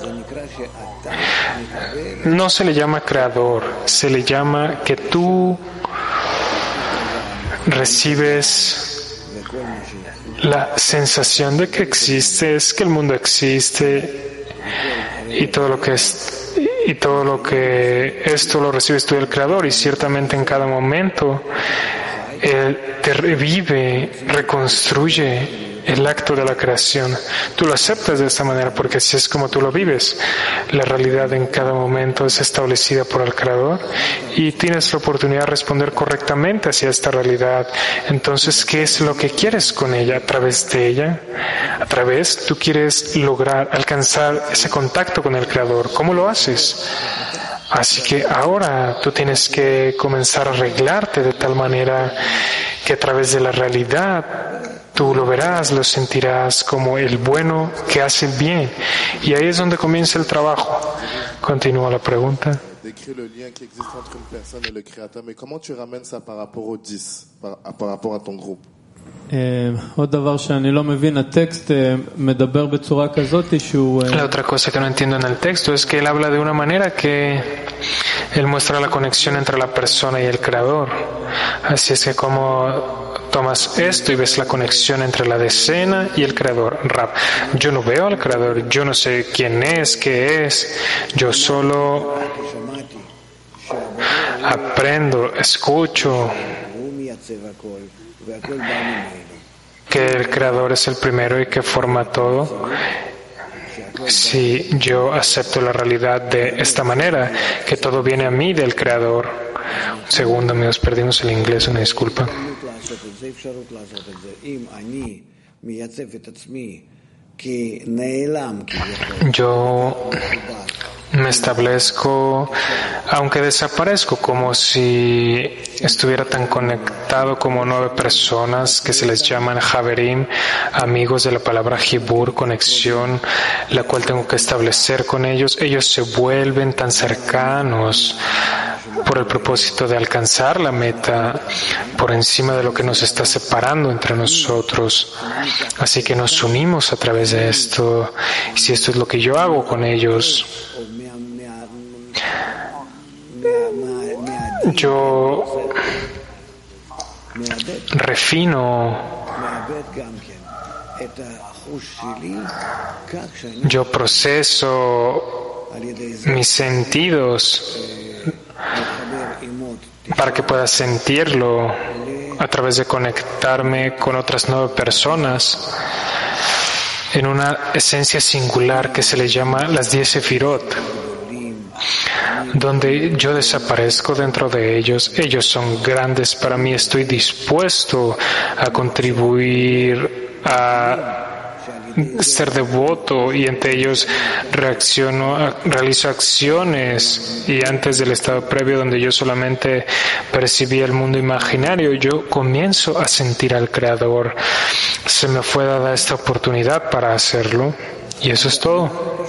No se le llama Creador, se le llama que tú recibes la sensación de que existes, que el mundo existe y todo lo que esto lo recibes tú del Creador, y ciertamente en cada momento Él te revive, reconstruye el acto de la creación. Tú lo aceptas de esta manera porque así es como tú lo vives. La realidad en cada momento es establecida por el Creador y tienes la oportunidad de responder correctamente hacia esta realidad. Entonces, ¿qué es lo que quieres con ella? A través de ella, tú quieres lograr, alcanzar ese contacto con el Creador. ¿Cómo lo haces? Así que ahora tú tienes que comenzar a arreglarte de tal manera que a través de la realidad tú lo verás, lo sentirás como el bueno que hace el bien. Y ahí es donde comienza el trabajo. Continúa la pregunta. Décris le lien qui existe entre une personne et le Créateur, mais comment tu ramènes ça par rapport aux 10, par rapport à ton groupe? La otra cosa que no entiendo en el texto es que él habla de una manera que él muestra la conexión entre la persona y el Creador. Así es que como tomas esto y ves la conexión entre la decena y el Creador. Rab, yo no veo al Creador, yo no sé quién es, qué es, yo solo aprendo, escucho que el Creador es el primero y que forma todo. Si yo acepto la realidad de esta manera, que todo viene a mí del Creador. Un segundo, amigos, perdimos el inglés, una disculpa. Yo me establezco, aunque desaparezco, como si estuviera tan conectado como 9 personas que se les llaman Haverim, amigos de la palabra Hibur, conexión, la cual tengo que establecer con ellos. Ellos se vuelven tan cercanos por el propósito de alcanzar la meta por encima de lo que nos está separando entre nosotros. Así que nos unimos a través de esto. Y si esto es lo que yo hago con ellos, yo refino, yo proceso mis sentidos para que pueda sentirlo a través de conectarme con otras 9 personas en una esencia singular que se le llama las 10 Sefirot, donde yo desaparezco dentro de ellos. Ellos son grandes para mí. Estoy dispuesto a contribuir, a ser devoto, y ante ellos realizo acciones. Y antes del estado previo, donde yo solamente percibía el mundo imaginario, yo comienzo a sentir al Creador. Se me fue dada esta oportunidad para hacerlo, y eso es todo.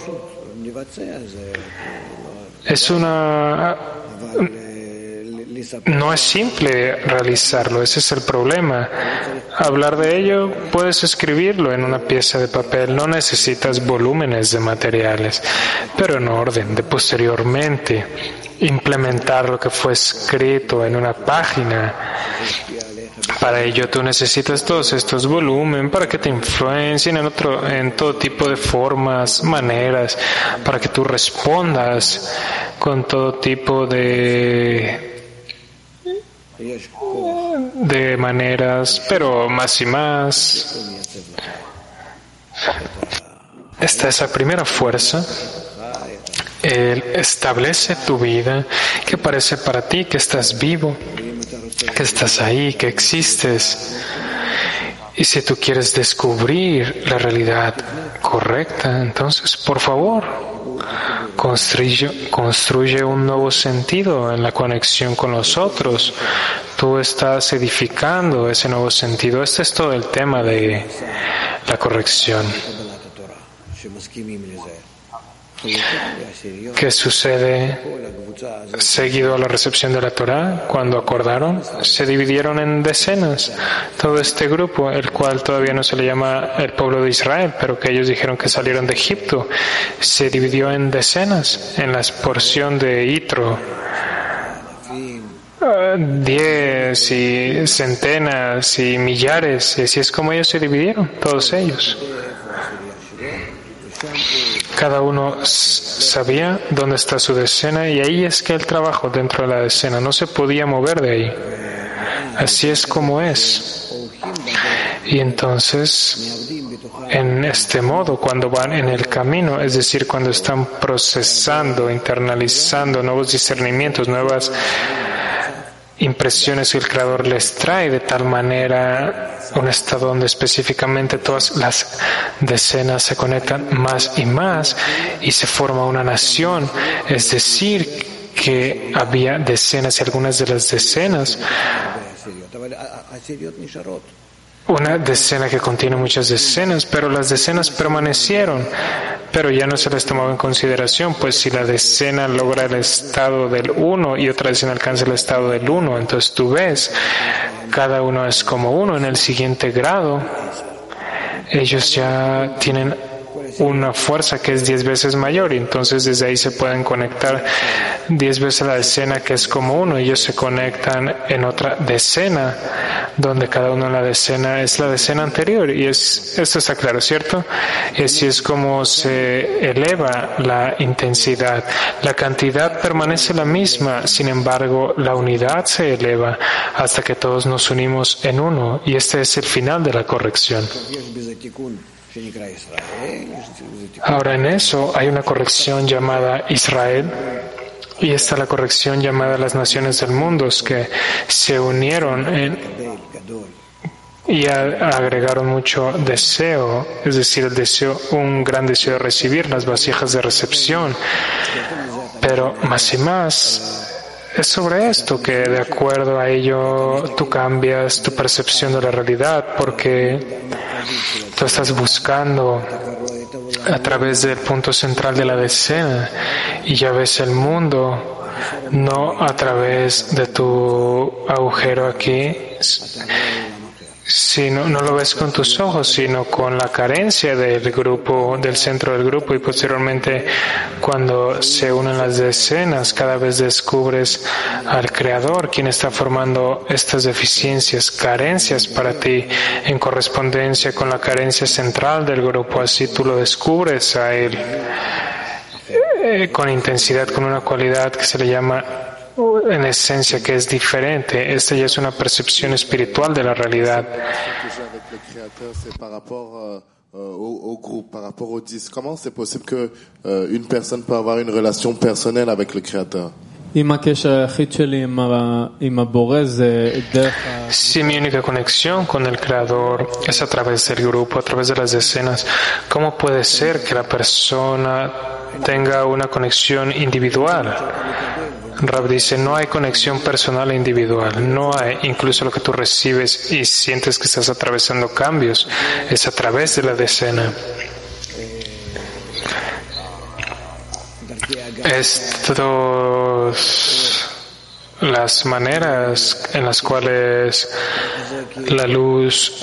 No es simple realizarlo, ese es el problema. Hablar de ello, puedes escribirlo en una pieza de papel, no necesitas volúmenes de materiales, pero en orden de posteriormente implementar lo que fue escrito en una página. Para ello tú necesitas todos estos volúmenes para que te influencien en todo tipo de formas, maneras, para que tú respondas con todo tipo de maneras, pero más y más. Esta es la primera fuerza. Él establece tu vida, que parece para ti que estás vivo, que estás ahí, que existes. Y si tú quieres descubrir la realidad correcta, entonces, por favor, construye un nuevo sentido en la conexión con los otros. Tú estás edificando ese nuevo sentido. Este es todo el tema de la corrección. ¿Qué sucede seguido a la recepción de la Torá? Cuando acordaron, se dividieron en decenas. Todo este grupo, el cual todavía no se le llama el pueblo de Israel, pero que ellos dijeron que salieron de Egipto, se dividió en decenas, en la porción de Yitro. 10 y centenas y millares, y así es como ellos se dividieron, todos ellos. Cada uno sabía dónde está su decena, y ahí es que él trabajó dentro de la decena, no se podía mover de ahí. Así es como es. Y entonces, en este modo, cuando van en el camino, es decir, cuando están procesando, internalizando nuevos discernimientos, nuevas impresiones que el Creador les trae, de tal manera un estado donde específicamente todas las decenas se conectan más y más y se forma una nación, es decir, que había decenas y algunas de las decenas, una decena que contiene muchas decenas, pero las decenas permanecieron, pero ya no se les tomaba en consideración, pues si la decena logra el estado del 1 y otra decena alcanza el estado del 1, entonces tú ves, cada uno es como uno. En el siguiente grado, ellos ya tienen una fuerza que es 10 veces mayor, y entonces desde ahí se pueden conectar 10 veces la decena que es como uno. Ellos se conectan en otra decena, donde cada uno en la decena es la decena anterior, y esto está claro, ¿cierto? Y así es como se eleva la intensidad. La cantidad permanece la misma, sin embargo, la unidad se eleva hasta que todos nos unimos en uno, y este es el final de la corrección. Ahora en eso hay una corrección llamada Israel, y esta es la corrección llamada las naciones del mundo, que se unieron y agregaron mucho deseo, es decir, el deseo, un gran deseo de recibir las vasijas de recepción. Pero más y más es sobre esto que, de acuerdo a ello, tú cambias tu percepción de la realidad, porque tú estás buscando a través del punto central de la decena y ya ves el mundo no a través de tu agujero aquí, no lo ves con tus ojos, sino con la carencia del grupo, del centro del grupo, y posteriormente cuando se unen las decenas, cada vez descubres al Creador, quien está formando estas deficiencias, carencias para ti, en correspondencia con la carencia central del grupo. Así tú lo descubres a Él con intensidad, con una cualidad que se le llama en esencia que es diferente. Esta ya es una percepción espiritual de la realidad. Au groupe, par rapport aux 10, comment c'est possible que une personne peut avoir une relation personnelle avec le Créateur? Si mi única conexión con el Creador es a través del grupo, a través de las decenas, ¿cómo puede ser que la persona tenga una conexión individual? Rab dice, no hay conexión personal e individual, no hay. Incluso lo que tú recibes y sientes que estás atravesando cambios es a través de la decena. Las maneras en las cuales la luz,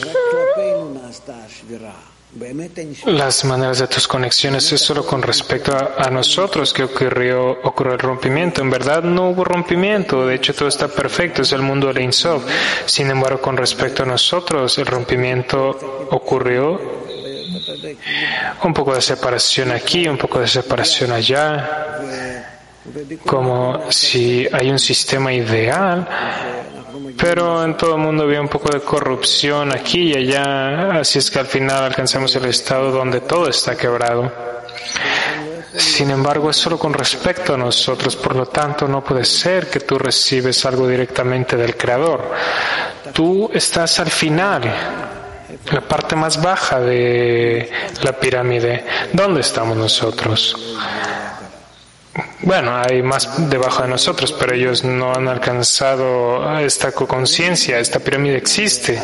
las maneras de tus conexiones es solo con respecto a nosotros que ocurrió el rompimiento. En verdad no hubo rompimiento, de hecho todo está perfecto, es el mundo del Ein Sof. Sin embargo, con respecto a nosotros, el rompimiento ocurrió. Un poco de separación aquí, un poco de separación allá, como si hay un sistema ideal, pero en todo el mundo había un poco de corrupción aquí y allá, así es que al final alcanzamos el estado donde todo está quebrado. Sin embargo, es solo con respecto a nosotros, por lo tanto no puede ser que tú recibes algo directamente del Creador. Tú estás al final, la parte más baja de la pirámide. ¿Dónde estamos nosotros? Bueno, hay más debajo de nosotros, pero ellos no han alcanzado esta conciencia. Esta pirámide existe.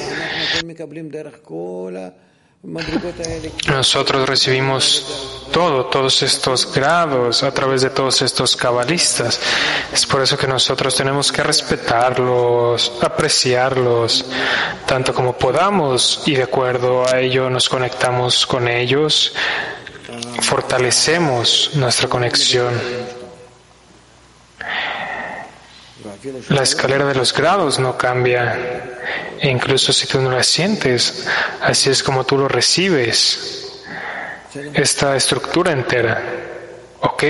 Nosotros recibimos todos estos grados a través de todos estos cabalistas. Es por eso que nosotros tenemos que respetarlos, apreciarlos, tanto como podamos, y de acuerdo a ello nos conectamos con ellos, fortalecemos nuestra conexión. La escalera de los grados no cambia, e incluso si tú no la sientes, así es como tú lo recibes, esta estructura entera. ¿Ok?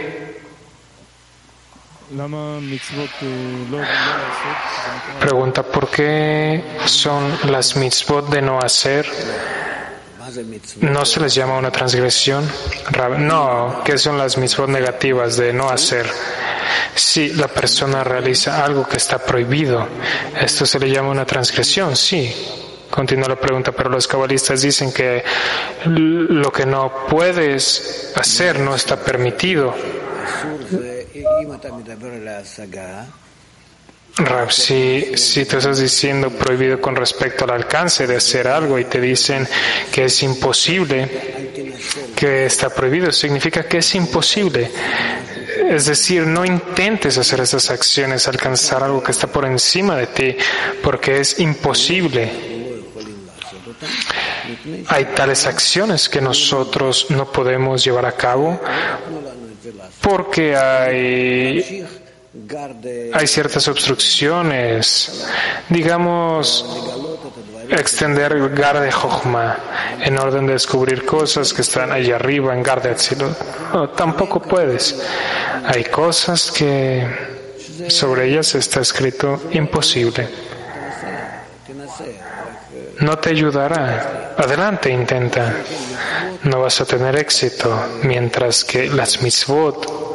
Pregunta, ¿por qué son las mitzvot de no hacer? ¿No se les llama una transgresión? No, ¿qué son las mitzvot negativas de no hacer? Si la persona realiza algo que está prohibido, ¿esto se le llama una transgresión? Sí. Continúa la pregunta, pero los cabalistas dicen que lo que no puedes hacer no está permitido. Rab, si tú estás diciendo prohibido con respecto al alcance de hacer algo y te dicen que es imposible, que está prohibido, significa que es imposible. Es decir, no intentes hacer esas acciones, alcanzar algo que está por encima de ti, porque es imposible. Hay tales acciones que nosotros no podemos llevar a cabo porque hay ciertas obstrucciones, digamos, extender el Gar de Jochma en orden de descubrir cosas que están allá arriba en Gar de Atzilut. No, tampoco puedes. Hay cosas que sobre ellas está escrito imposible. No te ayudará. Adelante, intenta. No vas a tener éxito, mientras que las mitzvot,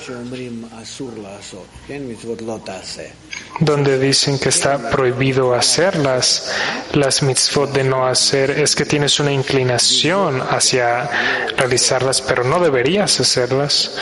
donde dicen que está prohibido hacerlas, las mitzvot de no hacer, es que tienes una inclinación hacia realizarlas, pero no deberías hacerlas.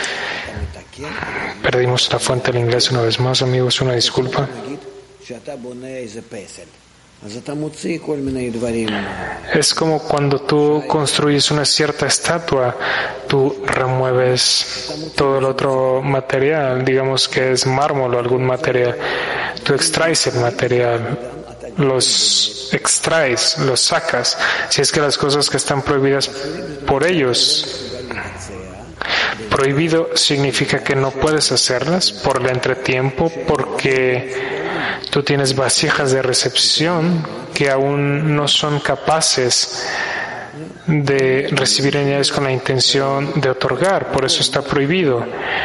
Perdimos la fuente del inglés una vez más, amigos, una disculpa. Es como cuando tú construyes una cierta estatua, tú remueves todo el otro material, digamos que es mármol o algún material, tú extraes el material, los extraes, los sacas, si es que las cosas que están prohibidas por ellos. Prohibido significa que no puedes hacerlas por el entretiempo, porque tú tienes vasijas de recepción que aún no son capaces de recibir energías con la intención de otorgar, por eso está prohibido.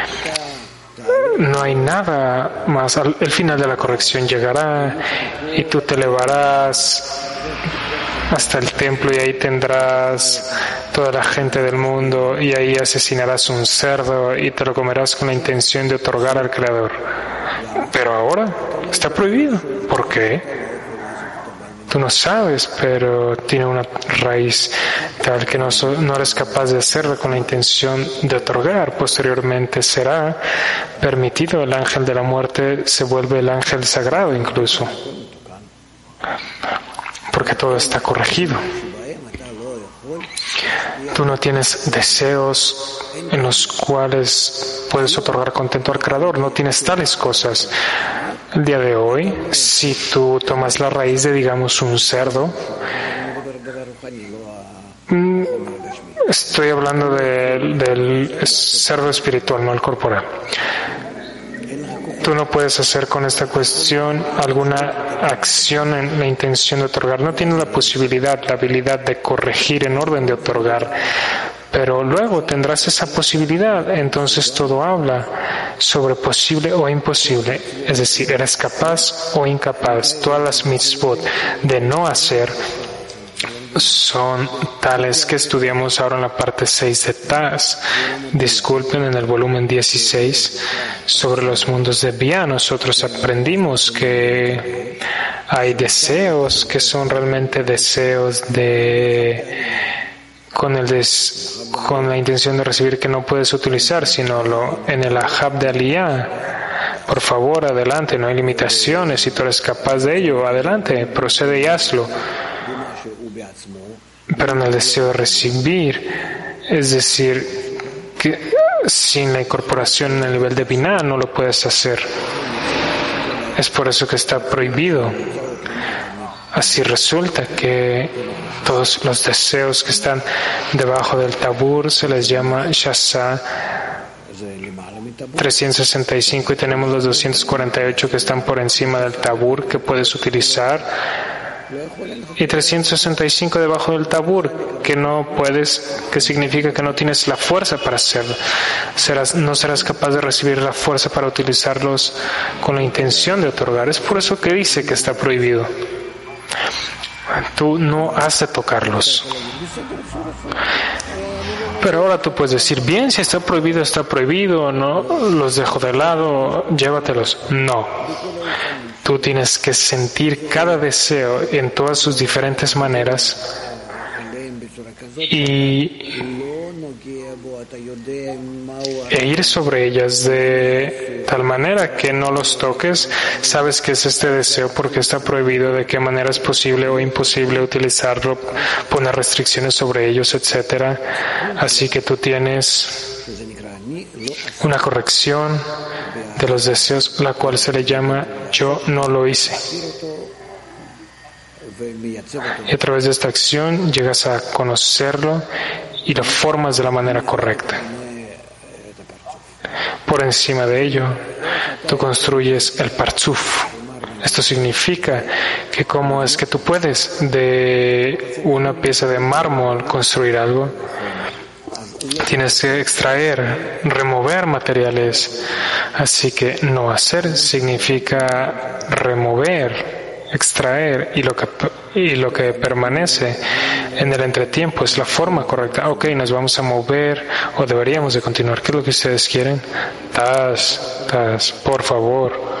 No hay nada más. El final de la corrección llegará y tú te elevarás hasta el templo y ahí tendrás toda la gente del mundo y ahí asesinarás un cerdo y te lo comerás con la intención de otorgar al Creador. Pero ahora está prohibido. ¿Por qué? Tú no sabes, pero tiene una raíz tal que no eres capaz de hacerlo con la intención de otorgar. Posteriormente será permitido. El ángel de la muerte se vuelve el ángel sagrado incluso, porque todo está corregido. Tú no tienes deseos en los cuales puedes otorgar contento al Creador, no tienes tales cosas. El día de hoy, si tú tomas la raíz de, digamos, un cerdo, estoy hablando del cerdo espiritual, no el corporal. Tú no puedes hacer con esta cuestión alguna acción en la intención de otorgar. No tienes la posibilidad, la habilidad de corregir en orden de otorgar. Pero luego tendrás esa posibilidad. Entonces todo habla sobre posible o imposible. Es decir, eres capaz o incapaz. Todas las mitzvot de no hacer son tales que estudiamos ahora en la parte 6 de Taz. Disculpen, en el volumen 16 sobre los mundos de Bia nosotros aprendimos que hay deseos que son realmente deseos con la intención de recibir que no puedes utilizar, sino en el Ahab de Aliyah. Por favor, adelante, no hay limitaciones. Si tú eres capaz de ello, adelante, procede y hazlo. Pero en el deseo de recibir, es decir, que sin la incorporación en el nivel de Binah no lo puedes hacer. Es por eso que está prohibido. Así resulta que todos los deseos que están debajo del tabur se les llama Shasa 365 y tenemos los 248 que están por encima del tabur que puedes utilizar. Y 365 debajo del tabur, que no puedes, que significa que no tienes la fuerza para hacerlo. No serás capaz de recibir la fuerza para utilizarlos con la intención de otorgar. Es por eso que dice que está prohibido. Tú no has de tocarlos. Pero ahora tú puedes decir, bien, si está prohibido, no, los dejo de lado, llévatelos. No. Tú tienes que sentir cada deseo en todas sus diferentes maneras e ir sobre ellas de tal manera que no los toques. Sabes que es este deseo porque está prohibido, de qué manera es posible o imposible utilizarlo, poner restricciones sobre ellos, etc. Así que tú tienes una corrección de los deseos, la cual se le llama yo no lo hice. Y a través de esta acción llegas a conocerlo y lo formas de la manera correcta. Por encima de ello, tú construyes el parzuf. Esto significa que cómo es que tú puedes de una pieza de mármol construir algo. Tienes que extraer, remover materiales. Así que no hacer significa remover, extraer, y lo que permanece en el entretiempo es la forma correcta. Ok, nos vamos a mover o deberíamos de continuar. ¿Qué es lo que ustedes quieren? Taz, por favor.